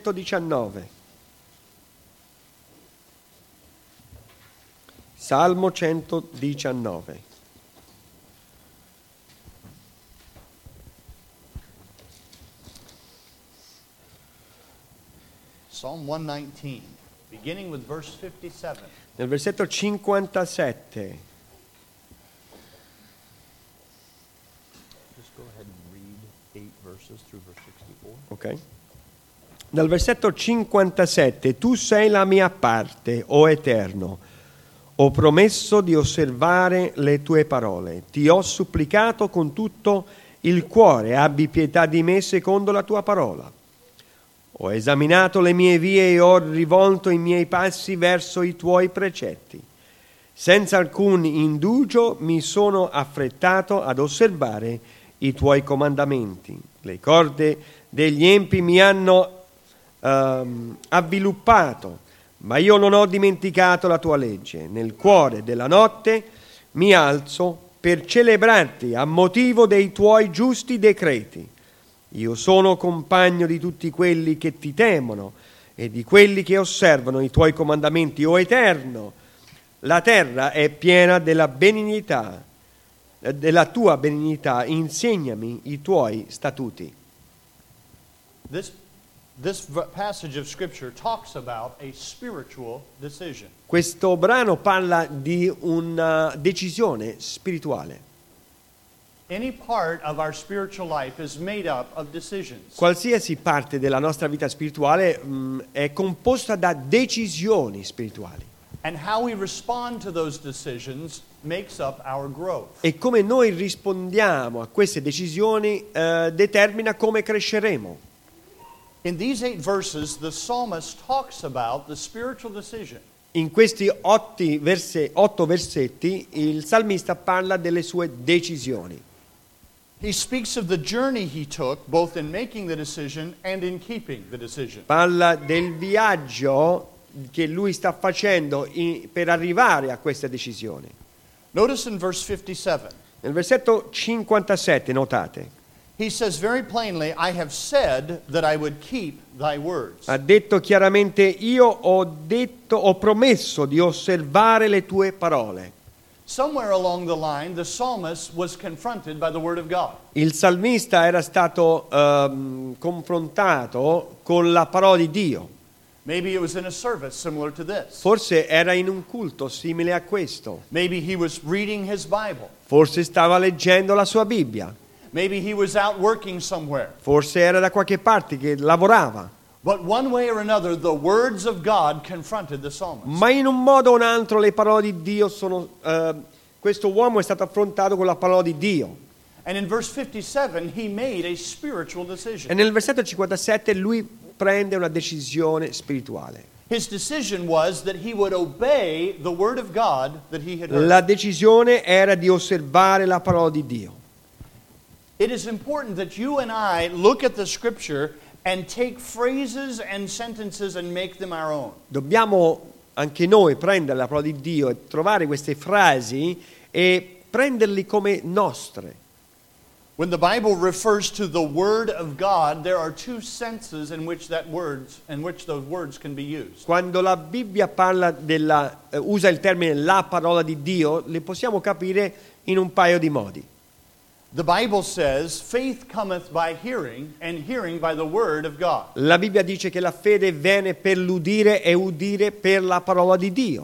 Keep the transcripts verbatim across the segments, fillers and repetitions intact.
centodiciannove. Salmo centodiciannove. Psalm one nineteen, beginning with verse fifty-seven. Nel versetto cinquantasette. Just go ahead and read eight verses through verse sixty-four. Ok. Dal versetto cinquantasette: Tu sei la mia parte, o Eterno. Ho promesso di osservare le tue parole. Ti ho supplicato con tutto il cuore, abbi pietà di me secondo la tua parola. Ho esaminato le mie vie e ho rivolto i miei passi verso i tuoi precetti. Senza alcun indugio mi sono affrettato ad osservare i tuoi comandamenti. Le corde degli empi mi hanno um, avviluppato, ma io non ho dimenticato la tua legge. Nel cuore della notte mi alzo per celebrarti a motivo dei tuoi giusti decreti. Io sono compagno di tutti quelli che ti temono e di quelli che osservano i tuoi comandamenti, o Eterno. La terra è piena della benignità, della tua benignità. Insegnami i tuoi statuti. This, this passage of Scripture talks about a spiritual decision. Questo brano parla di una decisione spirituale. Any part of our spiritual life is made up of decisions. Qualsiasi parte della nostra vita spirituale mh, è composta da decisioni spirituali. And how we respond to those decisions makes up our growth. E come noi rispondiamo a queste decisioni eh, determina come cresceremo. In these eight verses, the psalmist talks about the spiritual decision. In questi otti verse, otto versetti il salmista parla delle sue decisioni. He speaks of the journey he took, both in making the decision and in keeping the decision. Parla del viaggio che lui sta facendo in, per arrivare a questa decisione. Notice in verse fifty-seven. Nel versetto cinquantasette, notate, He says very plainly, I have said that I would keep thy words. ha detto chiaramente: io ho detto, ho promesso di osservare le tue parole. Somewhere along the line, the psalmist was confronted by the word of God. Il salmista era stato um, confrontato con la parola di Dio. Maybe it was in a service similar to this. Forse era in un culto simile a questo. Maybe he was reading his Bible. Forse stava leggendo la sua Bibbia. Maybe he was out working somewhere. Forse era da qualche parte che lavorava. But one way or another, the words of God confronted the psalmist. Ma in un modo o un altro le parole di Dio sono... Uh, questo uomo è stato affrontato con la parola di Dio. And in verse fifty-seven, he made a spiritual decision. E nel versetto cinquantasette lui prende una decisione spirituale. His decision was that he would obey the word of God that he had heard. La decisione era di osservare la parola di Dio. It is important that you and I look at the scripture and take phrases and sentences and make them our own. Dobbiamo anche noi prendere la parola di Dio e trovare queste frasi e prenderli come nostre. When the Bible refers to the word of God, there are two senses in which that words in which those words can be used. Quando la Bibbia parla della eh, usa il termine la parola di Dio, le possiamo capire in un paio di modi. The Bible says, faith cometh by hearing, and hearing by the word of God. La Bibbia dice che la fede viene per l'udire e udire per la parola di Dio.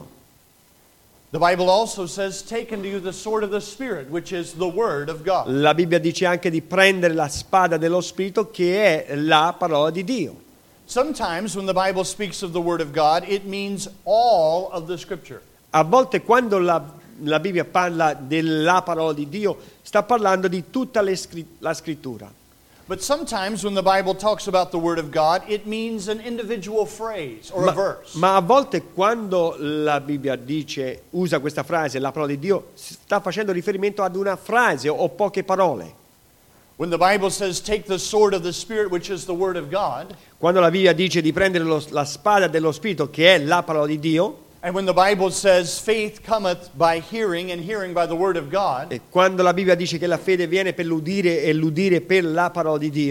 The Bible also says, take unto you the sword of the Spirit, which is the word of God. La Bibbia dice anche di prendere la spada dello Spirito, che è la parola di Dio. Sometimes when the Bible speaks of the word of God, it means all of the scripture. A volte quando la, la Bibbia parla della parola di Dio, sta parlando di tutta le scri- la scrittura. But sometimes when the Bible talks about the word of God, it means an individual phrase or a Ma, verse. ma a volte quando la Bibbia dice, usa questa frase, la parola di Dio, sta facendo riferimento ad una frase o poche parole. When the Bible says, take the sword of the Spirit, which is the word of God, Quando la Bibbia dice di prendere lo- la spada dello Spirito, che è la parola di Dio, and when the Bible says, faith cometh by hearing, and hearing by the word of God, e quando la Bibbia dice che la fede viene per l'udire e l'udire per la parola di Dio,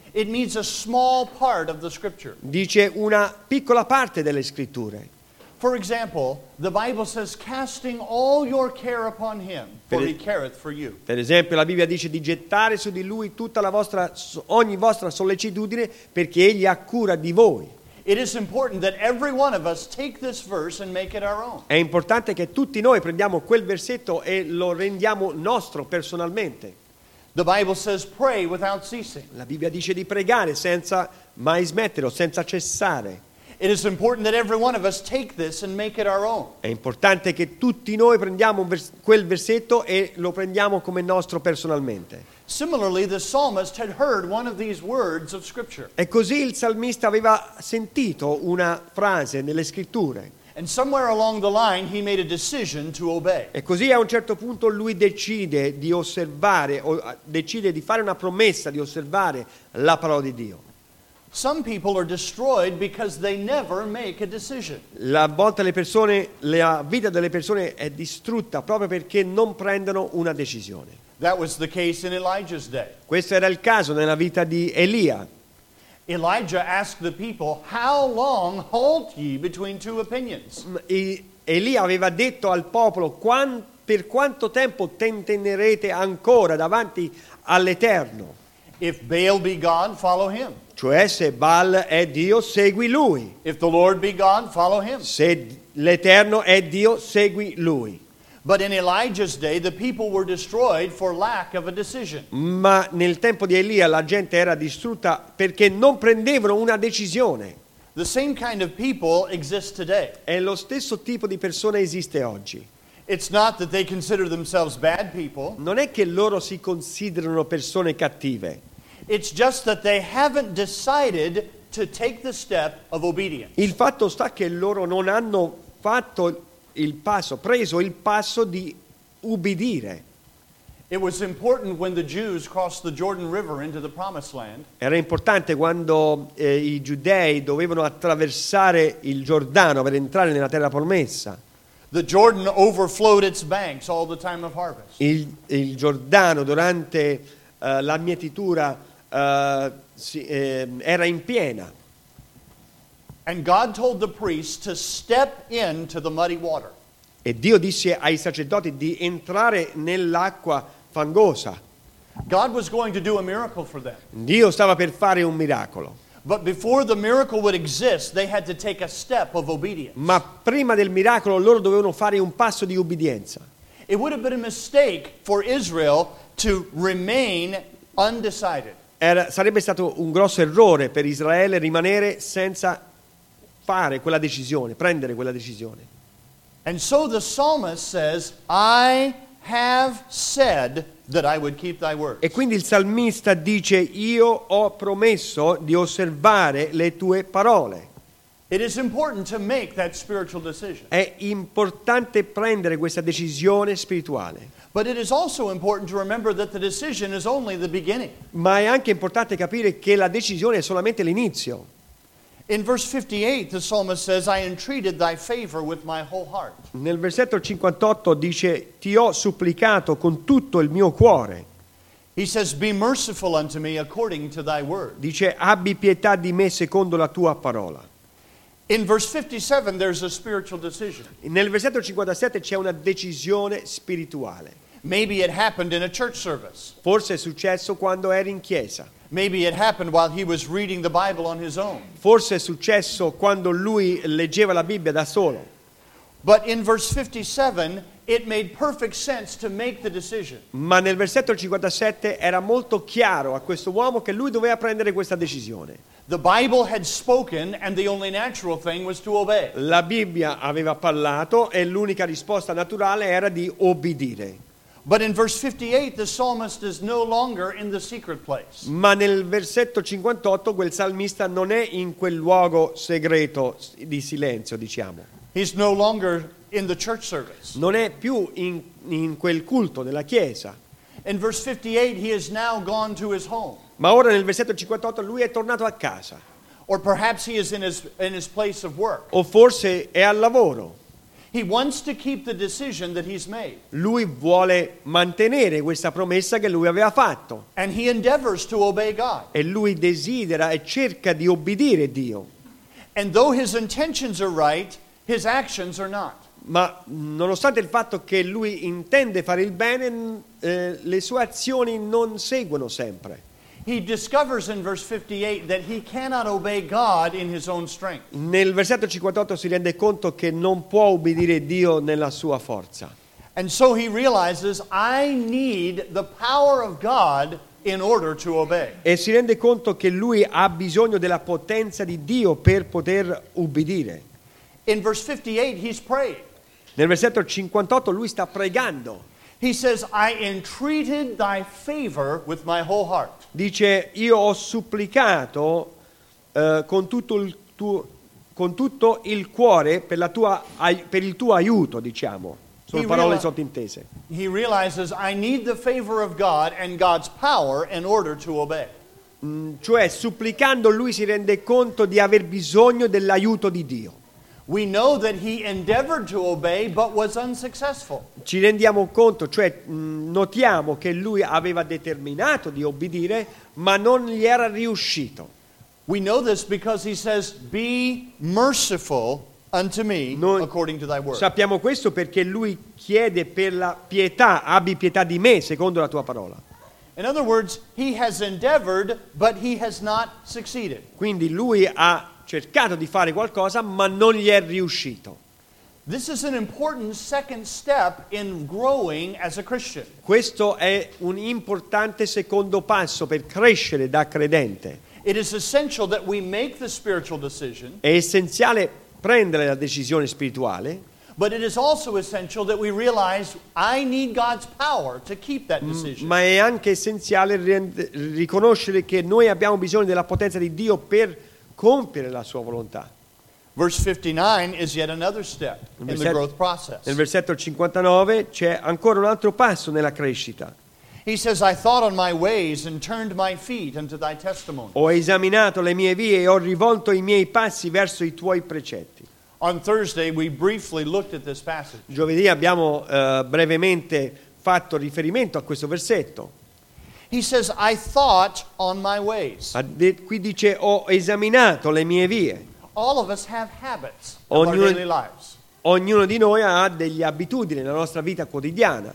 It means a small part of the scripture. Dice una piccola parte delle scritture. For example, the Bible says, casting all your care upon him, for he careth for you. Per esempio, la Bibbia dice di gettare su di lui tutta la vostra, ogni vostra sollecitudine, perché egli ha cura di voi. It is important that every one of us take this verse and make it our own. È importante che tutti noi prendiamo quel versetto e lo rendiamo nostro personalmente. The Bible says, pray without ceasing. La Bibbia dice di pregare senza mai smettere o senza cessare. It is important that every one of us take this and make it our own. È importante che tutti noi prendiamo vers- quel versetto e lo prendiamo come nostro personalmente. Similarly, the psalmist had heard one of these words of Scripture. E così il salmista aveva sentito una frase nelle scritture. And somewhere along the line, he made a decision to obey. E così a un certo punto lui decide di osservare, o decide di fare una promessa di osservare la parola di Dio. Some people are destroyed because they never make a decision. La volta le persone, la vita delle persone è distrutta proprio perché non prendono una decisione. That was the case in Elijah's day. Questo era il caso nella vita di Elia. Elijah asked the people, "How long halt ye between two opinions?" E Elia aveva detto al popolo: "Quan- per quanto tempo tentennerete ancora davanti all'Eterno? If Baal be God, follow him. Cioè, se Baal è Dio, segui lui. If the Lord be God, follow him." Se l'Eterno è Dio, segui lui. But in Elijah's day, the people were destroyed for lack of a decision. Ma nel tempo di Elia la gente era distrutta perché non prendevano una decisione. The same kind of people exist today. E lo stesso tipo di persone esiste oggi. It's not that they consider themselves bad people. Non è che loro si considerano persone cattive. It's just that they haven't decided to take the step of obedience. Il fatto sta che loro non hanno fatto il passo, preso il passo di ubbidire. It was important when the Jews crossed the Jordan River into the Promised Land. Era importante quando eh, i giudei dovevano attraversare il Giordano per entrare nella terra promessa. The Jordan overflowed its banks all the time of harvest. Il, il Giordano durante eh, la mietitura eh, si, eh, era in piena. And God told the priests to step into the muddy water. E Dio disse ai sacerdoti di entrare nell'acqua fangosa. God was going to do a miracle for them. Dio stava per fare un miracolo. But before the miracle would exist, they had to take a step of obedience. Ma prima del miracolo loro dovevano fare un passo di ubbidienza. It would have been a mistake for Israel to remain undecided. Era, sarebbe stato un grosso errore per Israele rimanere senza fare quella decisione, prendere quella decisione. And so the psalmist says, "I have said that I would keep thy words." E quindi il salmista dice: io ho promesso di osservare le tue parole. It is important to make that spiritual decision. È importante prendere questa decisione spirituale. But it is also important to remember that the decision is only the beginning. Ma è anche importante capire che la decisione è solamente l'inizio. In verse fifty-eight, the psalmist says, "I entreated thy favor with my whole heart." Nel versetto cinquantotto dice: ti ho supplicato con tutto il mio cuore. He says, "Be merciful unto me according to thy word." Dice: abbi pietà di me secondo la tua parola. In verse fifty-seven, there's a spiritual decision. Nel versetto cinquantasette c'è una decisione spirituale. Maybe it happened in a church service. Forse è successo quando eri in chiesa. Maybe it happened while he was reading the Bible on his own. Forse è successo quando lui leggeva la Bibbia da solo. But in verse fifty-seven, it made perfect sense to make the decision. Ma nel versetto cinquantasette era molto chiaro a questo uomo che lui doveva prendere questa decisione. The Bible had spoken and the only natural thing was to obey. La Bibbia aveva parlato e l'unica risposta naturale era di obbedire. But in verse fifty-eight, the psalmist is no longer in the secret place. Ma nel versetto cinquantotto quel salmista non è in quel luogo segreto di silenzio, diciamo. He's no longer in the church service. Non è più in, in quel culto della chiesa. In verse fifty-eight, he has now gone to his home. Ma ora nel versetto cinquantotto lui è tornato a casa. Or perhaps he is in his, in his place of work. O forse è al lavoro. He wants to keep the decision that he's made. Lui vuole mantenere questa promessa che lui aveva fatto. And he endeavors to obey God. E lui desidera e cerca di obbedire Dio. And though his intentions are right, his actions are not. Ma nonostante il fatto che lui intende fare il bene, eh, le sue azioni non seguono sempre. He discovers in verse fifty-eight that he cannot obey God in his own strength. Nel versetto cinquantotto si rende conto che non può obbedire Dio nella sua forza. And so he realizes, I need the power of God in order to obey. E si rende conto che lui ha bisogno della potenza di Dio per poter ubbidire. In verse fifty-eight, he's praying. Nel versetto cinquantotto lui sta pregando. He says, I entreated thy favor with my whole heart. Dice, io ho supplicato eh, con, tutto il tuo, con tutto il cuore per, la tua, per il tuo aiuto, diciamo. Sono He parole reali- sottintese. He realizes, I need the favor of God and God's power in order to obey. Mm, cioè, supplicando lui si rende conto di aver bisogno dell'aiuto di Dio. We know that he endeavored to obey but was unsuccessful. Ci rendiamo conto, cioè mh, notiamo che lui aveva determinato di obbedire, ma non gli era riuscito. We know this because he says, be merciful unto me Noi according to thy word. sappiamo questo perché lui chiede per la pietà, abbi pietà di me secondo la tua parola. In other words, he has endeavored but he has not succeeded. Quindi lui ha cercato di fare qualcosa, ma non gli è riuscito. This is an important second step in growing as a Christian. Questo è un importante secondo passo per crescere da credente. It is essential that we make the spiritual decision, È essenziale prendere la decisione spirituale, but it is also essential that we realize I need God's power to keep that decision. ma è anche essenziale rend- riconoscere che noi abbiamo bisogno della potenza di Dio per compiere la sua volontà. Verse fifty-nine is yet another step in the Verset- growth process. Nel versetto cinquantanove c'è ancora un altro passo nella crescita. He says, I thought on my ways and turned my feet unto thy testimony. Ho esaminato le mie vie e ho rivolto i miei passi verso i tuoi precetti. On Thursday, we briefly looked at this passage. Giovedì abbiamo eh, brevemente fatto riferimento a questo versetto. He says, I thought on my ways. Ha de- Qui dice ho esaminato le mie vie. All of us have habits of our Ognuno- daily lives. Ognuno di noi ha delle abitudini nella nostra vita quotidiana.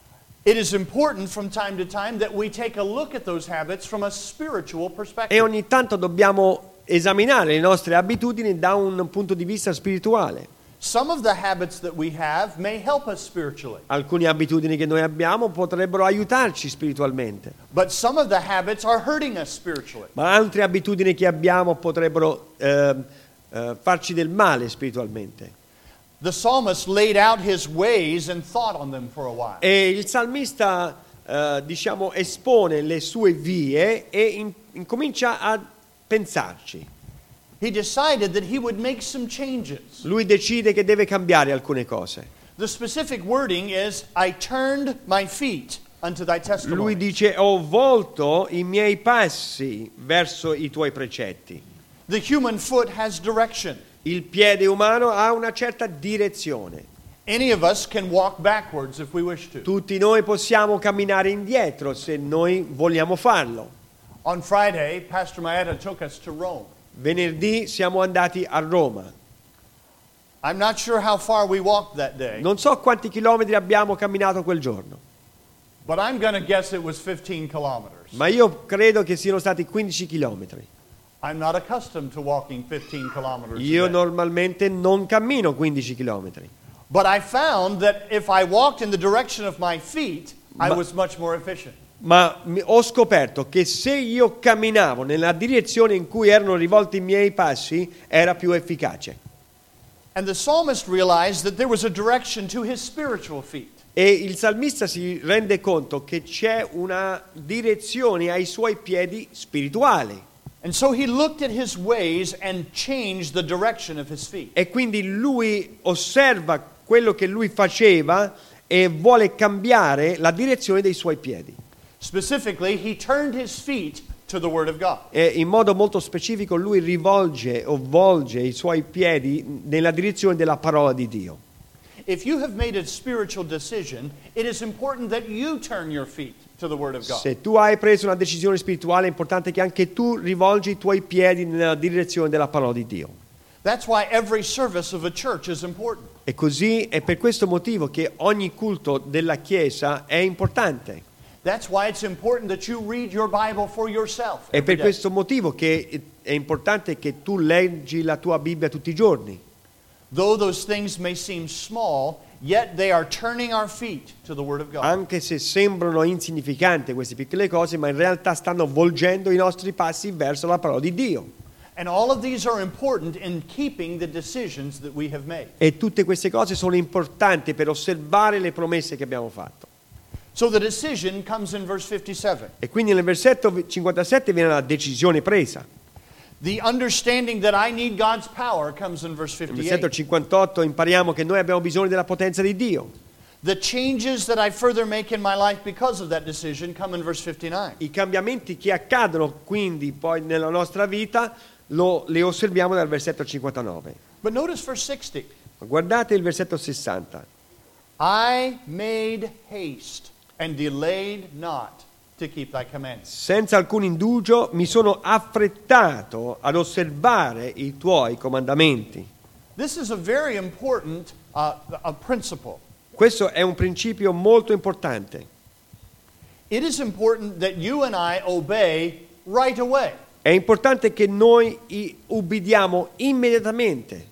It is important from time to time that we take a look at those habits from a spiritual E perspective. ogni tanto dobbiamo esaminare le nostre abitudini da un punto di vista spirituale. Some of the habits that we have may help us spiritually, Alcune abitudini che noi abbiamo potrebbero aiutarci spiritualmente, but some of the habits are hurting us spiritually. ma altre abitudini che abbiamo potrebbero eh, eh, farci del male spiritualmente. The psalmist laid out his ways and thought on them for a while. E il salmista, eh, diciamo, espone le sue vie e in- incomincia a pensarci. He decided that he would make some changes. Lui decide che deve cambiare alcune cose. The specific wording is, I turned my feet unto thy Lui testimony. dice ho volto i miei passi verso i tuoi precetti. The human foot has direction. Il piede umano ha una certa direzione. Any of us can walk backwards if we wish to. Tutti noi possiamo camminare indietro se noi vogliamo farlo. On Friday, Pastor Maeda took us to Rome. Venerdì siamo andati a Roma. I'm not sure how far we walked that day, Non so quanti chilometri abbiamo camminato quel giorno, but I'm going to guess it was fifteen kilometers. ma io credo che siano stati quindici chilometri. I'm not accustomed to walking fifteen kilometers. a Io day. normalmente non cammino quindici chilometri, But I found that if I walked in the direction of my feet, I Ma- was much more efficient. ma mi- ho scoperto che se io camminavo nella direzione in cui erano rivolti i miei passi era più efficace. And the psalmist realized that there was a direction to his spiritual feet. E il salmista si rende conto che c'è una direzione ai suoi piedi spirituali. And so he looked at his ways and changed the direction of his feet. E quindi lui osserva quello che lui faceva e vuole cambiare la direzione dei suoi piedi. Specifically, he turned his feet to the Word of God. E in modo molto specifico lui rivolge o volge i suoi piedi nella direzione della parola di Dio. if you have made a spiritual decision, it is important that you turn your feet to the Word of God. Se tu hai preso una decisione spirituale, è importante che anche tu rivolgi i tuoi piedi nella direzione della parola di Dio. That's why every service of a church is important. E così è per questo motivo che ogni culto della Chiesa è importante. That's why it's important that you read your Bible for yourself. È every per day. questo motivo che è importante che tu leggi la tua Bibbia tutti i giorni. Though those things may seem small, yet they are turning our feet to the Word of God. Anche se sembrano insignificanti queste piccole cose, ma in realtà stanno volgendo i nostri passi verso la parola di Dio. And all of these are important in keeping the decisions that we have made. E tutte queste cose sono importanti per osservare le promesse che abbiamo fatto. So the decision comes in verse fifty-seven. E quindi nel versetto cinquantasette viene la decisione presa. The understanding that I need God's power comes in verse Nel versetto fifty-eight. cinquantotto impariamo che noi abbiamo bisogno della potenza di Dio. The changes that I further make in my life because of that decision come in verse fifty-nine. I cambiamenti che accadono quindi poi nella nostra vita lo, le osserviamo dal versetto cinquantanove. But notice verse sixty. Ma guardate il versetto sessanta. I made haste and delayed not to keep thy commandments. Senza alcun indugio mi sono affrettato ad osservare i tuoi comandamenti. This is a very important uh, a principle. Questo è un principio molto importante. It is important that you and I obey right away. È importante che noi i- ubbidiamo immediatamente.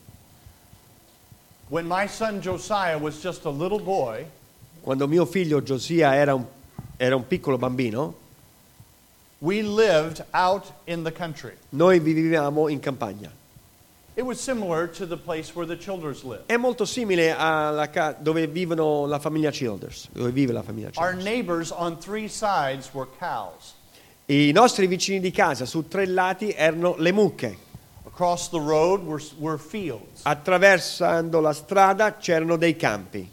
When my son Josiah was just a little boy, Quando mio figlio Giosia era un, era un piccolo bambino, we lived out in the country. noi vivevamo in campagna. It was similar to the place where the Childers live. È molto simile alla ca- dove vivono la famiglia Childers, dove vive la famiglia Our Childers. neighbors on three sides were cows. I nostri vicini di casa su tre lati erano le mucche. Across the road were, were fields. Attraversando la strada c'erano dei campi.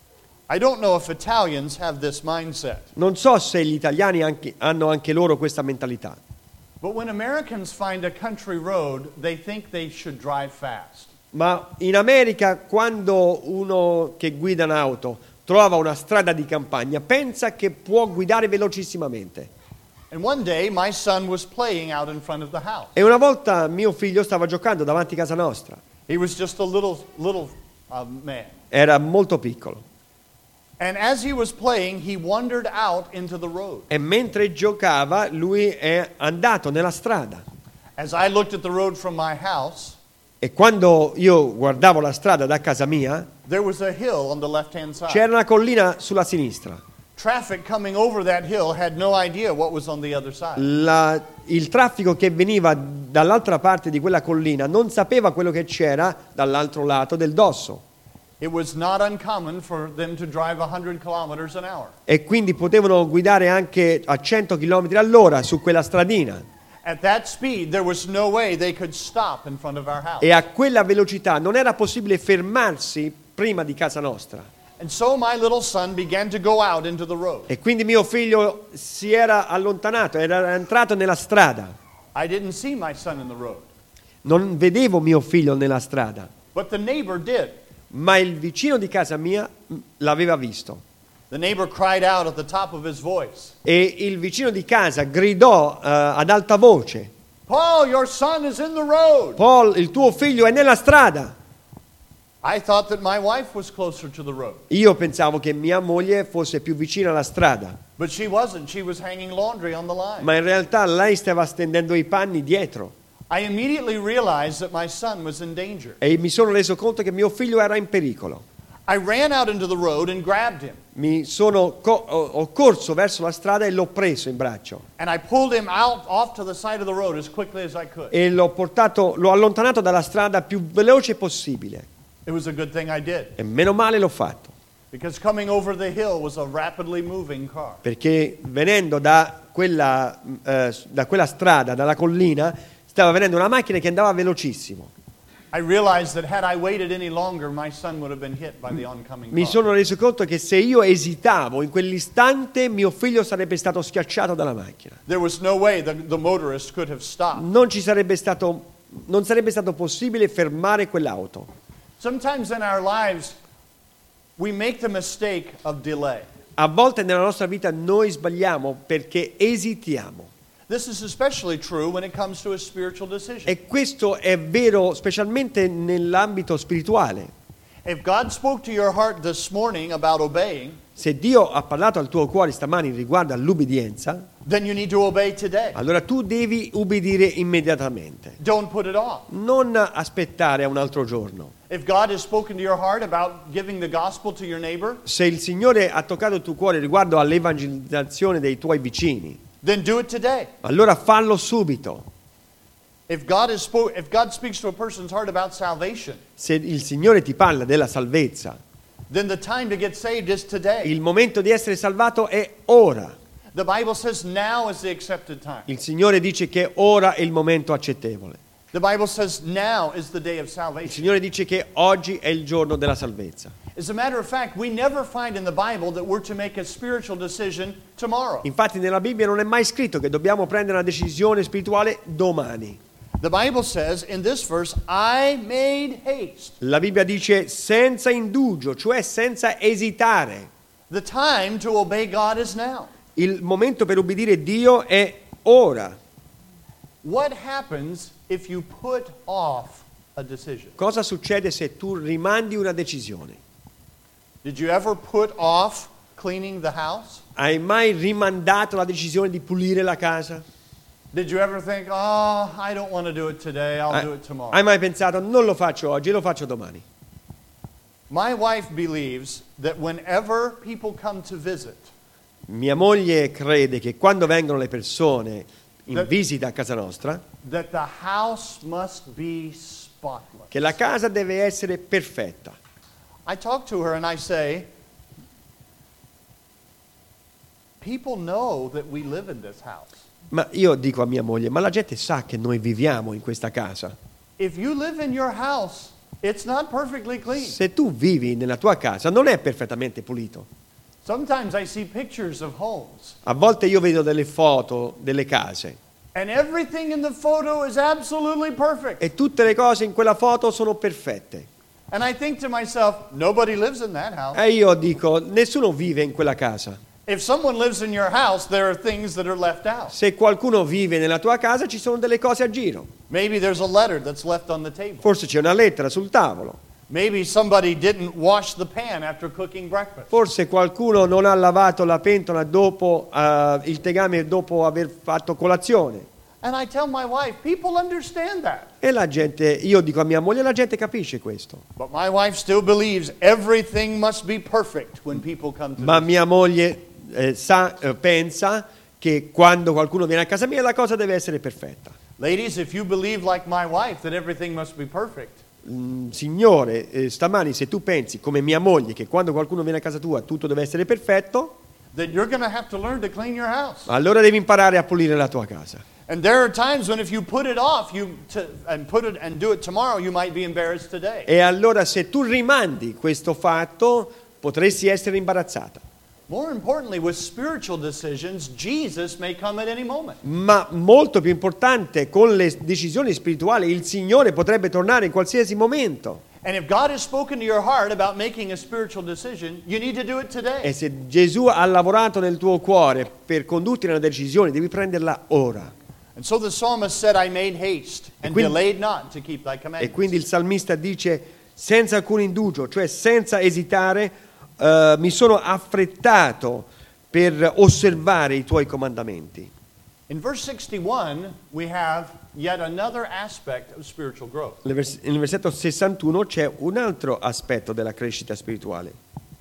I don't know if Italians have this mindset, Non so se gli italiani anche- hanno anche loro questa mentalità, but when Americans find a country road, they think they should drive fast. ma in America quando uno che guida un'auto trova una strada di campagna pensa che può guidare velocissimamente. And one day, my son was playing out in front of the house. E una volta mio figlio stava giocando davanti a casa nostra. He was just a little, little uh, man. Era molto piccolo. And as he was playing, he wandered out into the road. E mentre giocava lui è andato nella strada. As I looked at the road from my house, E quando io guardavo la strada da casa mia, there was a hill on the left-hand side. c'era una collina sulla sinistra. Traffic coming over that hill had no idea what was on the other side. La- il traffico che veniva dall'altra parte di quella collina non sapeva quello che c'era dall'altro lato del dosso. It was not uncommon for them to drive one hundred kilometers an hour. E quindi potevano guidare anche a cento chilometri all'ora su quella stradina. At that speed, there was no way they could stop in front of our house. E a quella velocità non era possibile fermarsi prima di casa nostra. And so my little son began to go out into the road. E quindi mio figlio si era allontanato, era entrato nella strada. I didn't see my son in the road, Non vedevo mio figlio nella strada, but the neighbor did. ma il vicino di casa mia mh, l'aveva visto. The neighbor cried out at the top of his voice, E il vicino di casa gridò eh, ad alta voce: "Paul, your son is in the road." Paul, il tuo figlio è nella strada. I thought that my wife was closer to the road, Io pensavo che mia moglie fosse più vicina alla strada, but she wasn't. She was hanging laundry on the line. ma in realtà lei stava stendendo i panni dietro. I immediately realized that my son was in danger. E mi sono reso conto che mio figlio era in pericolo. I ran out into the road and grabbed him, Mi sono co- ho, ho corso verso la strada e l'ho preso in braccio. and I pulled him out off to the side of the road as quickly as I could. E l'ho portato, l'ho allontanato dalla strada più veloce possibile. It was a good thing I did, E meno male l'ho fatto, because coming over the hill was a rapidly moving car. perché venendo da quella, eh, da quella strada, dalla collina, stava venendo una macchina che andava velocissimo. I realized that had I waited any longer, my son would have been hit by the oncoming Mi car. sono reso conto che se io esitavo in quell'istante, mio figlio sarebbe stato schiacciato dalla macchina. There was no way the, the motorist could have stopped. Non ci sarebbe stato, non sarebbe stato possibile fermare quell'auto. Sometimes in our lives, we make the mistake of delay. A volte nella nostra vita noi sbagliamo perché esitiamo. This is especially true when it comes to a spiritual decision. E questo è vero specialmente nell'ambito spirituale. If God spoke to your heart this morning about obeying, Se Dio ha parlato al tuo cuore stamani riguardo all'ubbidienza, then you need to obey today. allora tu devi ubbidire immediatamente. Don't put it off. Non aspettare a un altro giorno. If God has spoken to your heart about giving the gospel to your neighbor, Se il Signore ha toccato il tuo cuore riguardo all'evangelizzazione dei tuoi vicini, then do it today. allora fallo subito. If God has spo- if God speaks to a person's heart about salvation, Se il Signore ti parla della salvezza, then the time to get saved is today. il momento di essere salvato è ora. The Bible says now is the accepted time. Il Signore dice che ora è il momento accettevole. The Bible says now is the day of Il salvation. Signore dice che oggi è il giorno della salvezza. As a matter of fact, we never find in the Bible that we're to make a spiritual decision tomorrow. Infatti nella Bibbia non è mai scritto che dobbiamo prendere una decisione spirituale domani. The Bible says in this verse, I made haste. La Bibbia dice senza indugio, cioè senza esitare. The time to obey God is now. Il momento per ubbidire Dio è ora. What happens if you put off a decision? Cosa succede se tu rimandi una decisione? Did you ever put off cleaning the house? Hai mai rimandato la decisione di pulire la casa? Did you ever think, oh, I don't want to do it today, I'll do it tomorrow? Hai mai pensato non lo faccio oggi, lo faccio domani? My wife believes that whenever people come to visit, Mia moglie crede che quando vengono le persone in That- visita a casa nostra, that the house must be spotless. che la casa deve essere perfetta. I talk to her and I say, people know that we live in this house. Ma io dico a mia moglie, ma la gente sa che noi viviamo in questa casa. If you live in your house, it's not perfectly clean. Se tu vivi nella tua casa non è perfettamente pulito. Sometimes I see pictures of homes, A volte io vedo delle foto delle case and everything in the photo is absolutely perfect. e tutte le cose in quella foto sono perfette. And I think to myself, nobody lives in that house. E io dico, nessuno vive in quella casa. If someone lives in your house, there are things that are left out. Se qualcuno vive nella tua casa ci sono delle cose a giro. Maybe there's a letter that's left on the table. Forse c'è una lettera sul tavolo. Maybe somebody didn't wash the pan after cooking breakfast. Forse qualcuno non ha lavato la pentola dopo eh, il tegame dopo aver fatto colazione. And I tell my wife, people understand that. E la gente, io dico a mia moglie, la gente capisce questo. But my wife still believes everything must be perfect when people come to Ma visit. mia moglie eh, sa, eh, pensa che quando qualcuno viene a casa mia la cosa deve essere perfetta. Ladies, if you believe like my wife that everything must be perfect, Mm, Signore, eh, stamani se tu pensi come mia moglie che quando qualcuno viene a casa tua tutto deve essere perfetto, then you're going to have to learn to clean your house. allora devi imparare a pulire la tua casa. And there are times when if you put it off, you to, and put it and do it tomorrow, you might be embarrassed today. E allora se tu rimandi questo fatto potresti essere imbarazzata. More importantly, with spiritual decisions, Jesus may come at any moment. Ma molto più importante, con le decisioni spirituali, il Signore potrebbe tornare in qualsiasi momento. And if God has spoken to your heart about making a spiritual decision, you need to do it today. E se Gesù ha lavorato nel tuo cuore per condurti una decisione, devi prenderla ora. And so the psalmist said, I made haste and quindi- delayed not to keep thy E commandments. quindi il salmista dice, senza alcun indugio, cioè senza esitare, eh, mi sono affrettato per osservare i tuoi comandamenti. In verse sixty-one, we have yet another aspect of spiritual growth. Nel vers- nel versetto sessantuno c'è un altro aspetto della crescita spirituale.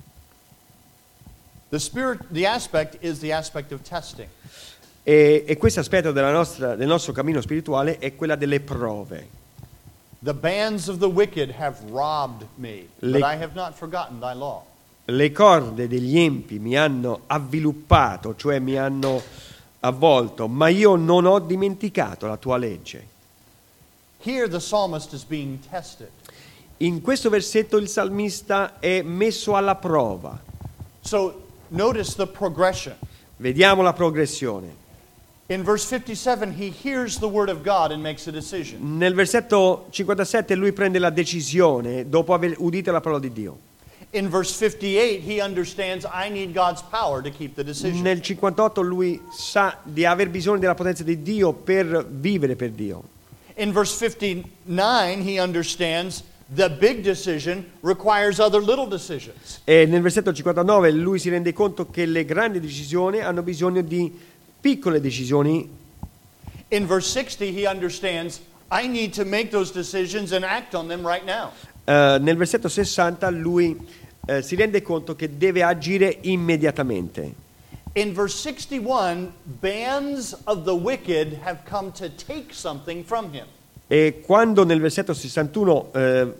The spirit, the aspect is the aspect of testing. E, e questo aspetto della nostra- del nostro cammino spirituale è quella delle prove. The bands of the wicked have robbed me, Le- but I have not forgotten thy law. Le corde degli empi mi hanno avviluppato, cioè mi hanno avvolto, ma io non ho dimenticato la tua legge. Here the psalmist is being tested. In questo versetto il salmista è messo alla prova. So notice the progression. Vediamo la progressione. In verse fifty-seven, he hears the word of God and makes a decision. Nel versetto cinquantasette lui prende la decisione dopo aver udito la parola di Dio. In verse fifty-eight, he understands I need God's power to keep the decision. Nel cinquantotto lui sa di aver bisogno della potenza di Dio per vivere per Dio. In verse fifty-nine, he understands the big decision requires other little decisions. E nel versetto cinquantanove lui si rende conto che le grandi decisioni hanno bisogno di piccole decisioni. In verse sixty, he understands I need to make those decisions and act on them right now. Uh, nel versetto sessanta lui uh, si rende conto che deve agire immediatamente. In verse sixty-one, bands of the wicked have come to take something from him. E quando nel versetto sessantuno uh,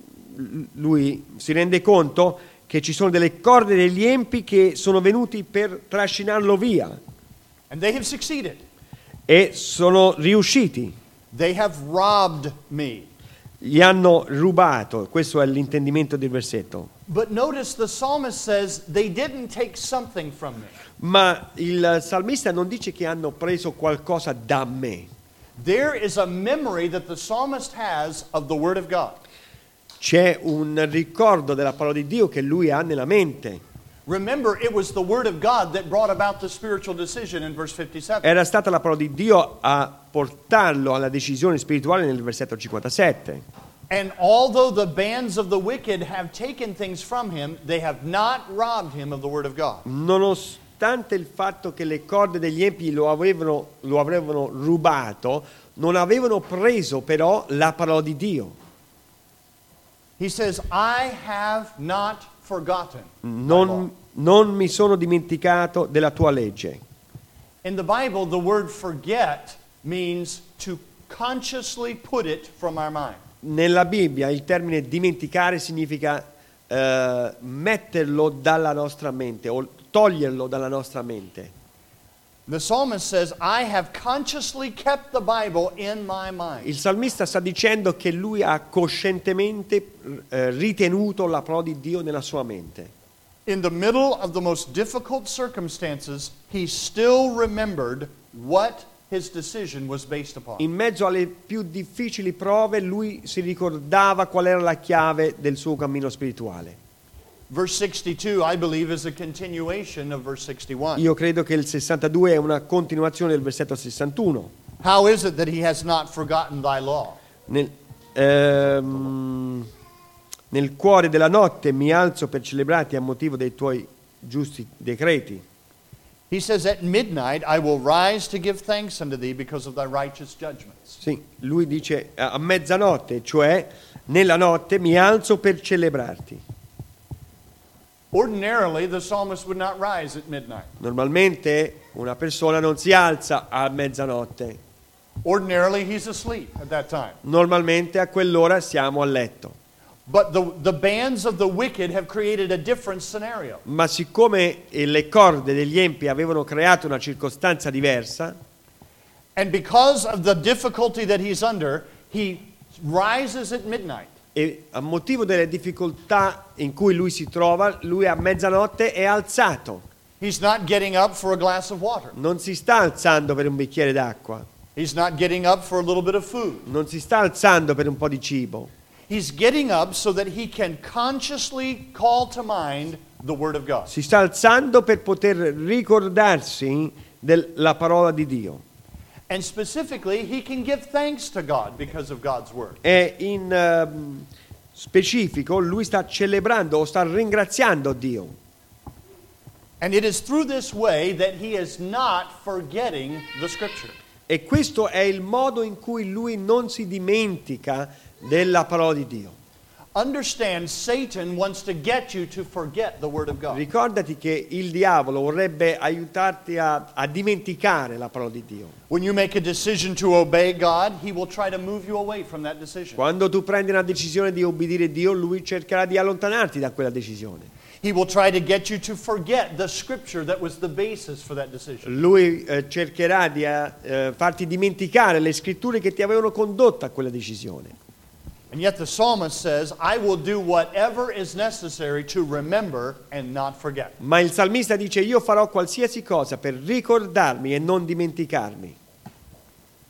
lui si rende conto che ci sono delle corde degli empi che sono venuti per trascinarlo via. And they have succeeded. E sono riusciti. They have robbed me. Gli hanno rubato, questo è l'intendimento del versetto. But notice the psalmist says they didn't take something from me. Ma il salmista non dice che hanno preso qualcosa da me. There is a memory that the psalmist has of the word of God. C'è un ricordo della parola di Dio che lui ha nella mente. Remember, it was the word of God that brought about the spiritual decision in verse fifty-seven. Era stata la parola di Dio a portarlo alla decisione spirituale nel versetto cinquantasette. And although the bands of the wicked have taken things from him, they have not robbed him of the word of God. Nonostante il fatto che le corde degli empi lo avevano, lo avevano rubato, non avevano preso però la parola di Dio. He says, I have not forgotten. Non, non mi sono dimenticato della tua legge. In the Bible, the word forget means to consciously put it from our mind. Nella Bibbia il termine dimenticare significa eh, metterlo dalla nostra mente o toglierlo dalla nostra mente. The psalmist says, I have consciously kept the Bible in my mind. Il salmista sta dicendo che lui ha coscientemente eh, ritenuto la parola di Dio nella sua mente. In the middle of the most difficult circumstances, he still remembered what his decision was based upon. In mezzo alle più difficili prove lui si ricordava qual era la chiave del suo cammino spirituale. Verse sixty-two, I believe, is a continuation of verse sixty-one. Io credo che il sessantadue è una continuazione del versetto sessantuno. How is it that he has not forgotten thy law? Nel, ehm, nel cuore della notte mi alzo per celebrarti a motivo dei tuoi giusti decreti. He says, at midnight I will rise to give thanks unto thee because of thy righteous judgments. Sì, lui dice a mezzanotte, cioè nella notte mi alzo per celebrarti. Ordinarily, the psalmist would not rise at midnight. Normalmente una persona non si alza a mezzanotte. Ordinarily, he's asleep at that time. Normalmente a quell'ora siamo a letto. But the, the bands of the wicked have created a different scenario. Ma siccome le corde degli empi avevano creato una circostanza diversa, And because of the difficulty that he's under, he rises at midnight. e a motivo delle difficoltà in cui lui si trova, lui a mezzanotte è alzato. He's not getting up for a glass of water. Non si sta alzando per un bicchiere d'acqua, He's not getting up for a little bit of food. non si sta alzando per un po' di cibo. He's getting up so that he can consciously call to mind the Word of God. Si sta alzando per poter ricordarsi della parola di Dio. And specifically, he can give thanks to God because of God's Word. E in ehm, specifico lui sta celebrando o sta ringraziando Dio. And it is through this way that he is not forgetting the Scripture. E questo è il modo in cui lui non si dimentica della parola di Dio. Understand, Satan wants to get you to forget the Word of God. Ricordati che il diavolo vorrebbe aiutarti a, a dimenticare la parola di Dio. When you make a decision to obey God, he will try to move you away from that decision. Quando tu prendi una decisione di obbedire Dio, lui cercherà di allontanarti da quella decisione. He will try to get you to forget the Scripture that was the basis for that decision. Lui eh, cercherà di eh, farti dimenticare le scritture che ti avevano condotto a quella decisione. And yet the psalmist says, I will do whatever is necessary to remember and not forget. Ma il salmista dice: io farò qualsiasi cosa per ricordarmi e non dimenticarmi.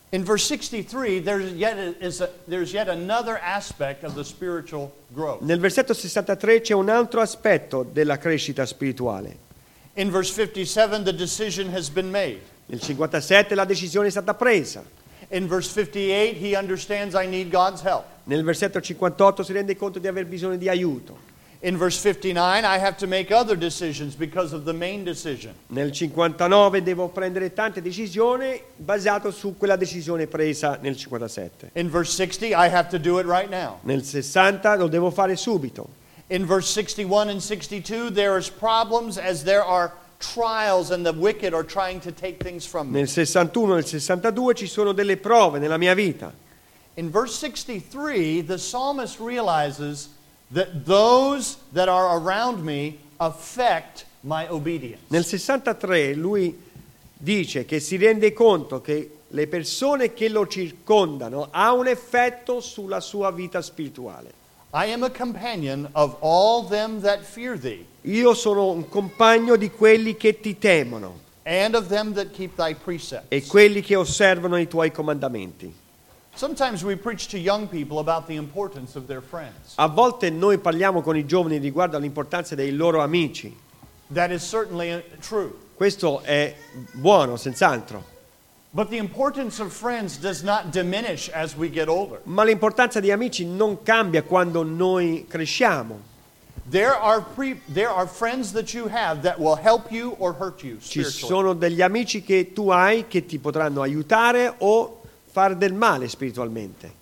In verse sixty-three, there's yet, a, is a, there's yet another aspect of the spiritual growth. Nel versetto sessantatré c'è un altro aspetto della crescita spirituale. In verse fifty-seven, the decision has been made. Nel cinquantasette la decisione è stata presa. In verse fifty-eight, he understands I need God's help. Nel versetto cinquantotto si rende conto di aver bisogno di aiuto. In verse fifty-nine, I have to make other decisions because of the main decision. Nel cinquantanove devo prendere tante decisioni basato su quella decisione presa nel cinquantasette. In verse sixty, I have to do it right now. Nel sessanta lo devo fare subito. In verse sixty-one and sixty-two, there is problems as there are trials and the wicked are trying to take things from me. Nel sessantuno e nel sessantadue ci sono delle prove nella mia vita. In verse sixty-three, the psalmist realizes that those that are around me affect my obedience. Nel sessantatré lui dice che si rende conto che le persone che lo circondano ha un effetto sulla sua vita spirituale. I am a companion of all them that fear thee, Io sono un compagno di quelli che ti temono and of them that keep thy precepts. e quelli che osservano i tuoi comandamenti. Sometimes we preach to young people about the importance of their friends. A volte noi parliamo con i giovani riguardo all'importanza dei loro amici. That is certainly true. Questo è buono, senz'altro. But the importance of friends does not diminish as we get older. Ma l'importanza di amici non cambia quando noi cresciamo. There are pre- there are friends that you have that will help you or hurt you Ci spiritually. sono degli amici che tu hai che ti potranno aiutare o far del male spiritualmente.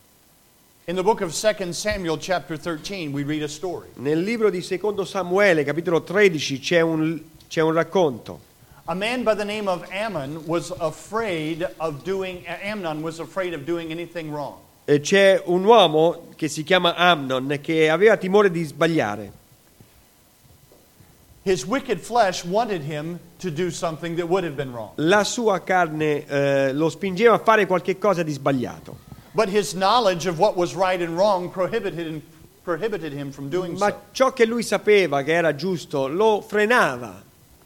In the book of Second Samuel chapter thirteen, we read a story. Nel libro di Secondo Samuele, capitolo tredici, c'è un, c'è un racconto. A man by the name of Ammon was afraid of doing Amnon was afraid of doing anything wrong. E c'è un uomo che si chiama Amnon che aveva timore di sbagliare. His wicked flesh wanted him to do something that would have been wrong. La sua carne eh, lo spingeva a fare qualche cosa di sbagliato. But his knowledge of what was right and wrong prohibited him, prohibited him from doing Ma so. ciò che lui sapeva che era giusto lo frenava.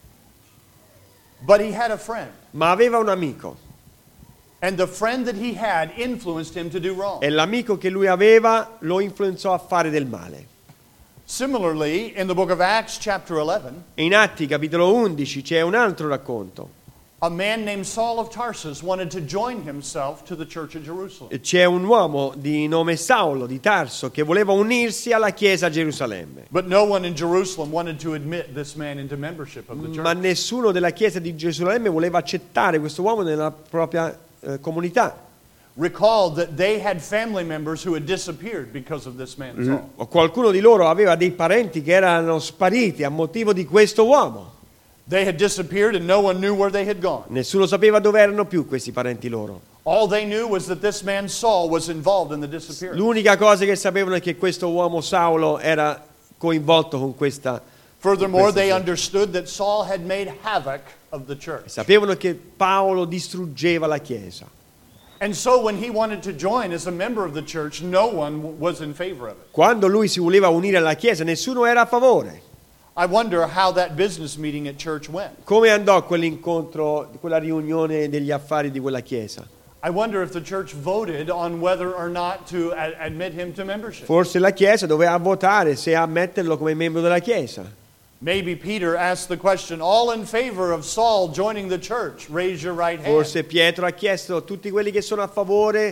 But he had a friend. Ma aveva un amico. And the friend that he had influenced him to do wrong. E l'amico che lui aveva lo influenzò a fare del male. Similarly, in the book of Acts chapter eleven, In Atti capitolo undici c'è un altro racconto. a man named Saul of Tarsus wanted to join himself to the church of Jerusalem. C'è un uomo di nome Saulo di Tarso che voleva unirsi alla chiesa a Gerusalemme. But no one in Jerusalem wanted to admit this man into membership of the Ma church. nessuno della chiesa di Gerusalemme voleva accettare questo uomo nella propria eh, comunità. Recalled that they had family members who had disappeared because of this man Saul. O qualcuno di loro aveva dei parenti che erano spariti a motivo di questo uomo. They had disappeared and no one knew where they had gone. Nessuno sapeva dove erano più questi parenti loro. All they knew was that this man Saul was involved in the disappearance. L'unica cosa che sapevano è che questo uomo Saulo era coinvolto con questa. Furthermore, they Questo sì. understood that Saul had made havoc of the church. Sapevano che Paolo distruggeva la chiesa. And so when he wanted to join as a member of the church, no one was in favor of it. Quando lui si voleva unire alla chiesa, nessuno era a favore. I wonder how that business meeting at church went. Come andò quell'incontro, quella riunione degli affari di quella chiesa? I wonder if the church voted on whether or not to a- admit him to membership. Forse la chiesa doveva votare se ammetterlo come membro della chiesa. Maybe Peter asked the question, all in favor of Saul joining the church, raise your right hand. Forse Pietro ha chiesto a tutti quelli che sono a favore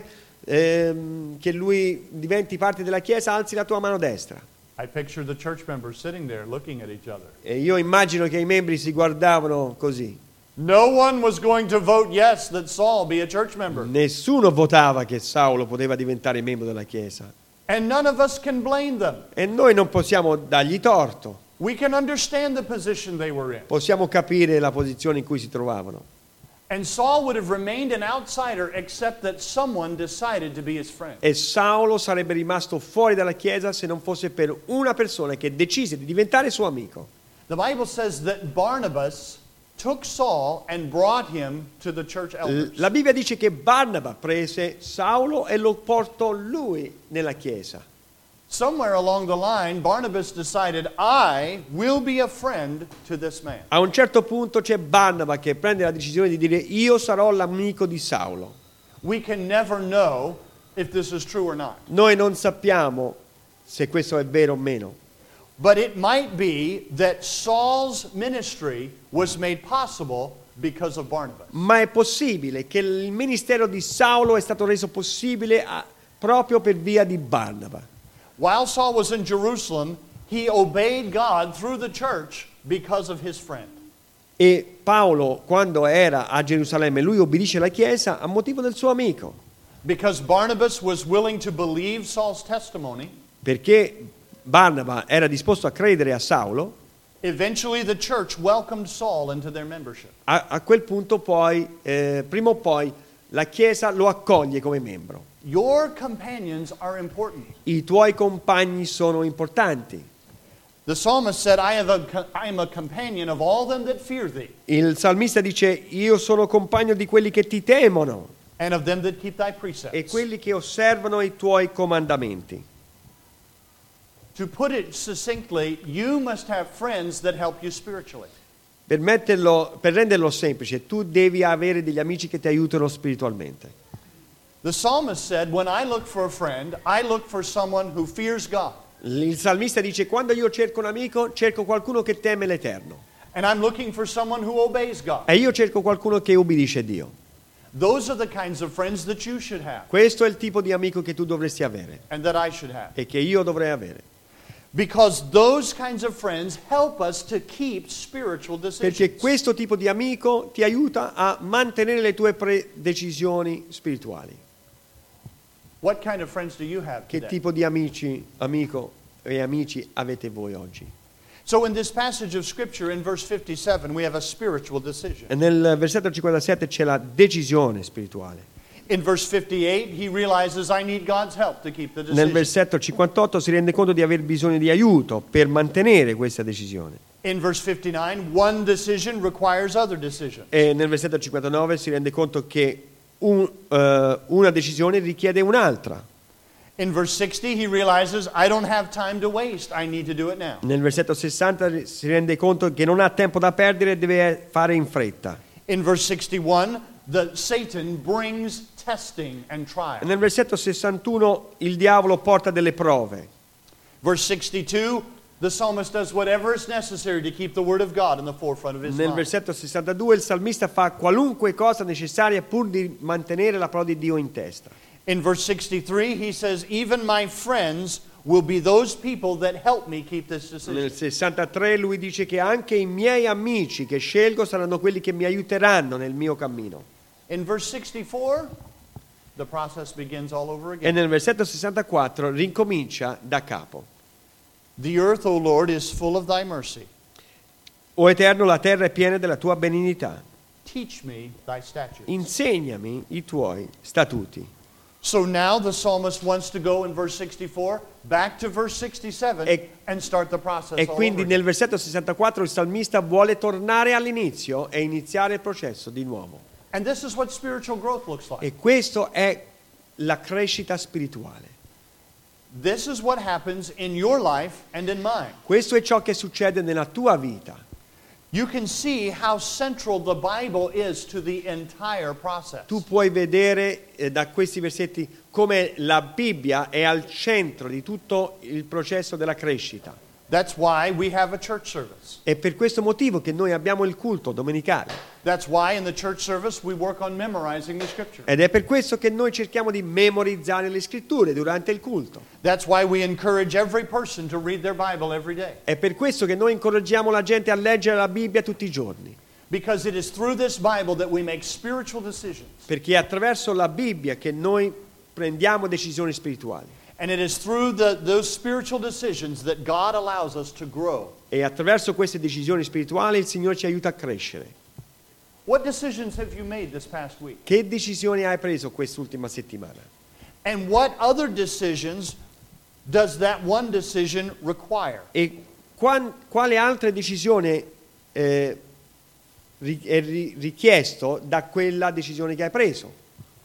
ehm, che lui diventi parte della chiesa, alzi la tua mano destra. I picture the church members sitting there looking at each other. E io immagino che i membri si guardavano così. No one was going to vote yes that Saul be a church member. Nessuno votava che Saulo poteva diventare membro della chiesa. And none of us can blame them. E noi non possiamo dargli torto. We can understand the position they were in. Possiamo capire la posizione in cui si trovavano. And Saul would have remained an outsider except that someone decided to be his friend. E Saulo sarebbe rimasto fuori dalla chiesa se non fosse per una persona che decise di diventare suo amico. The Bible says that Barnabas took Saul and brought him to the church elders. La Bibbia dice che Barnaba prese Saulo e lo portò lui nella chiesa. Somewhere along the line, Barnabas decided, I will be a friend to this man. A un certo punto c'è Barnaba che prende la decisione di dire io sarò l'amico di Saulo. We can never know if this is true or not. Noi non sappiamo se questo è vero o meno. But it might be that Saul's ministry was made possible because of Barnabas. Ma è possibile che il ministero di Saulo è stato reso possibile a, proprio per via di Barnaba. While Saul was in Jerusalem, he obeyed God through the church because of his friend. E Paolo, quando era a Gerusalemme, lui obbedisce alla Chiesa a motivo del suo amico. Because Barnabas was willing to believe Saul's testimony, Perché Barnaba era disposto a credere a Saulo, eventually the church welcomed Saul into their membership. a, a quel punto poi, eh, prima o poi, la Chiesa lo accoglie come membro. Your companions are important. I tuoi compagni sono importanti. The psalmist said, I, have a, I am a companion of all them that fear thee, Il salmista dice, io sono compagno di quelli che ti temono and of them that keep thy e precepts. quelli che osservano i tuoi comandamenti. To put it succinctly, you must have friends that help you spiritually. Per, metterlo, per renderlo semplice, tu devi avere degli amici che ti aiutano spiritualmente. The psalmist said, when I look for a friend, I look for someone who fears God. Il salmista dice, quando io cerco un amico, cerco qualcuno che teme l'Eterno. And I'm looking for someone who obeys God. E io cerco qualcuno che ubbidisce a Dio. Those are the kinds of friends that you should have Questo è il tipo di amico che tu dovresti avere and that I should have. e che io dovrei avere. Because those kinds of friends help us to keep spiritual decisions. Perché questo tipo di amico ti aiuta a mantenere le tue pre- decisioni spirituali. What kind of friends do you have Che today? tipo di amici, amico e amici avete voi oggi? So in this passage of scripture in verse fifty-seven we have a spiritual decision. E nel versetto cinquantasette c'è la decisione spirituale. In verse fifty-eight he realizes I need God's help to keep the Nel decision. versetto cinquantotto si rende conto di aver bisogno di aiuto per mantenere questa decisione. In verse fifty-nine one decision requires other decisions. E nel versetto cinquantanove si rende conto che un, eh, una decisione richiede un'altra. In verse sixty he realizes I don't have time to waste. I need to do it now. Nel versetto sessanta si rende conto che non ha tempo da perdere e deve fare in fretta. In verse sixty-one the Satan brings testing and trial. Nel versetto sessantuno il diavolo porta delle prove. Verse sixty-two the psalmist does whatever is necessary to keep the word of God in the forefront of his Nel mind. versetto sessantadue il salmista fa qualunque cosa necessaria pur di mantenere la parola di Dio in testa. In verse sixty-three he says even my friends will be those people that help me keep this decision. Nel sessantatré lui dice che anche i miei amici che scelgo saranno quelli che mi aiuteranno nel mio cammino. In verse sixty-four the process begins all over E again. nel versetto sessantaquattro rincomincia da capo. The earth, O Lord, is full of thy mercy. O Eterno, la terra è piena della tua benignità. Teach me thy statutes. Insegnami i tuoi statuti. So now the psalmist wants to go in verse sixty-four back to verse sixty-seven E- and start the process E all quindi over nel again. versetto sessantaquattro il salmista vuole tornare all'inizio e iniziare il processo di nuovo. And this is what spiritual growth looks like. E questo è la crescita spirituale. This is what happens in your life and in mine. Questo è ciò che succede nella tua vita. You can see how central the Bible is to the entire process. Tu puoi vedere eh, da questi versetti come la Bibbia è al centro di tutto il processo della crescita. That's why we have a church service. È per questo motivo che noi abbiamo il culto domenicale. That's why in the church service we work on memorizing the scripture. Ed è per questo che noi cerchiamo di memorizzare le scritture durante il culto. That's why we encourage every person to read their Bible every day. È per questo che noi incoraggiamo la gente a leggere la Bibbia tutti i giorni. Because it is through this Bible that we make spiritual decisions. Perché è attraverso la Bibbia che noi prendiamo decisioni spirituali. And it is through the, those spiritual decisions that God allows us to grow. E attraverso queste decisioni spirituali il Signore ci aiuta a crescere. What decisions have you made this past week? Che decisioni hai preso quest'ultima settimana? And what other decisions does that one decision require? E quan- quale altra decisione eh, ri- è ri- richiesto da quella decisione che hai preso?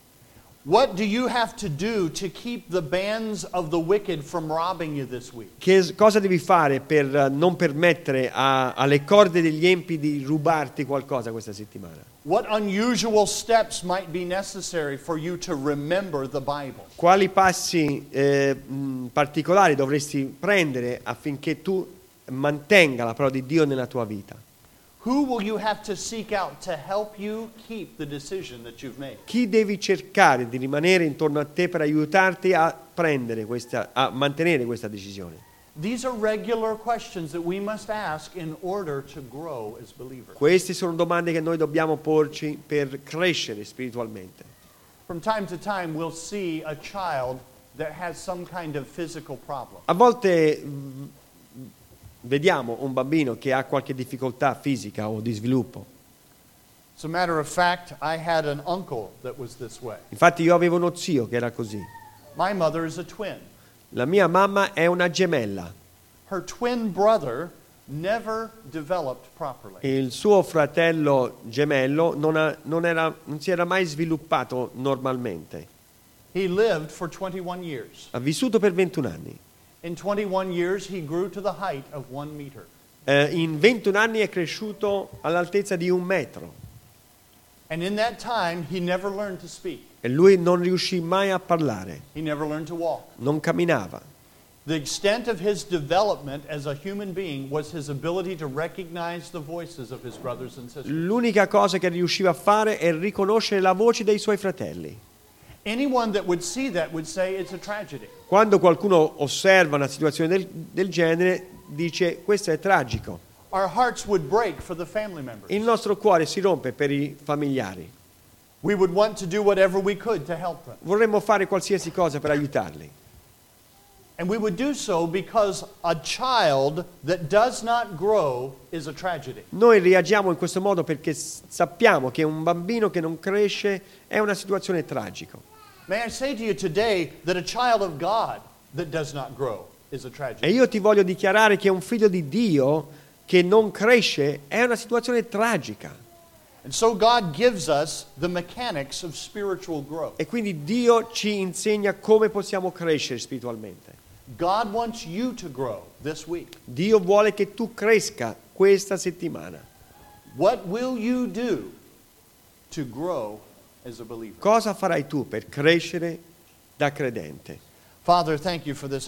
What do you have to do to keep the bands of the wicked from robbing you this week? Che s- cosa devi fare per eh, non permettere a- alle corde degli empi di rubarti qualcosa questa settimana? What unusual steps might be necessary for you to remember the Bible? Quali passi eh, mh, particolari dovresti prendere affinché tu mantenga la parola di Dio nella tua vita? Who will you have to seek out to help you keep the decision that you've made? Chi devi cercare di rimanere intorno a te per aiutarti a prendere questa, a mantenere questa decisione? These are regular questions that we must ask in order to grow as believers. Queste sono domande che noi dobbiamo porci per crescere spiritualmente. From time to time we'll see a child that has some kind of physical problem. A volte mh, vediamo un bambino che ha qualche difficoltà fisica o di sviluppo. As a matter of fact, I had an uncle that was this way. Infatti io avevo uno zio che era così. My mother is a twin. La mia mamma è una gemella. Her twin brother never developed properly. Il suo fratello gemello non, ha- non era- non si era mai sviluppato normalmente. He lived for twenty-one years. Ha vissuto per ventuno anni. In twenty-one years, he grew to the height of one meter. Eh, in ventuno anni è cresciuto all'altezza di un metro. And in that time, he never learned to speak. E lui non riuscì mai a parlare, He never learned to walk. non camminava. The extent of his development as a human being was his ability to recognize the voices of his brothers and sisters. L'unica cosa che riusciva a fare è riconoscere la voce dei suoi fratelli. Anyone that would see that would say it's a tragedy. Quando qualcuno osserva una situazione del, del genere, dice questo è tragico. Our hearts would break for the family members. Il nostro cuore si rompe per i familiari. We would want to do whatever we could to help them. Vorremmo fare qualsiasi cosa per aiutarli. And we would do so because a child that does not grow is a tragedy. Noi reagiamo in questo modo perché s- sappiamo che un bambino che non cresce è una situazione tragica. May I say to you today that a child of God that does not grow is a E tragedy. io ti voglio dichiarare che un figlio di Dio che non cresce è una situazione tragica. And so God gives us the mechanics of spiritual growth. E quindi Dio ci insegna come possiamo crescere spiritualmente. God wants you to grow this week. Dio vuole che tu cresca questa settimana. What will you do to grow as a believer? Cosa farai tu per crescere da credente? Father, thank you for this